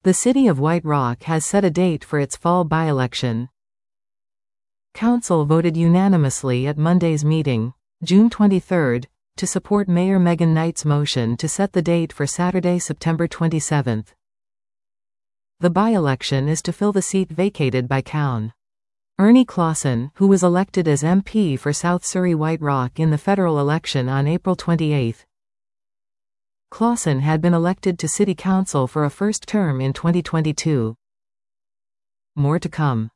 The City of White Rock has set a date for its fall by-election. Council voted unanimously at Monday's meeting, June 23, to support Mayor Megan Knight's motion to set the date for Saturday, September 27. The by-election is to fill the seat vacated by Cown. Ernie Clausen, who was elected as MP for South Surrey White Rock in the federal election on April 28. Clausen had been elected to City Council for a first term in 2022. More to come.